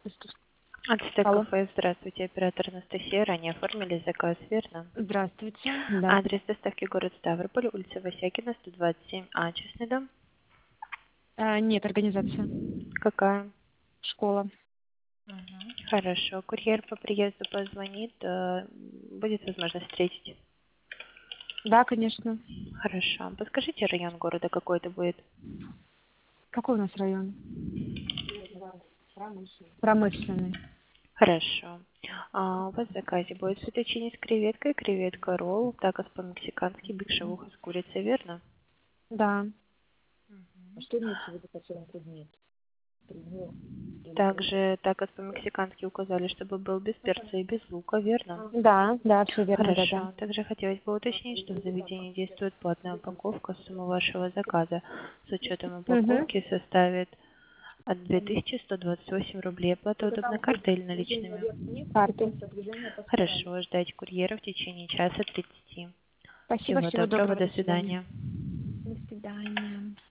Ацтек Алло. кафе, здравствуйте, оператор Анастасия. Ранее оформили заказ, верно? Здравствуйте. Да. Адрес доставки город Ставрополь, улица Васякина, 127А, частный дом. Нет, организация. Какая? Школа. Хорошо. Курьер по приезду позвонит, будет возможность встретить. Да, конечно. Хорошо. Подскажите район города, какой это будет? Какой у нас район? Промышленный. Хорошо. У вас в заказе будет фетtuccine с креветкой, креветка ролл, такос по-мексикански, биг-шавуха с курицей, верно? Да. Что имеется в виду по целому предмету? Также такос по-мексикански указали, чтобы был без перца и без лука, верно? Да, все верно, да. Хорошо. Также хотелось бы уточнить, что в заведении действует платная упаковка. Сумма вашего заказа с учетом упаковки составит от 2128 рублей. Оплата удобна картой или наличными? Карты. Хорошо. Ждать курьера в течение часа 30. Спасибо, Всего всего доброго. доброго. До свидания. До свидания.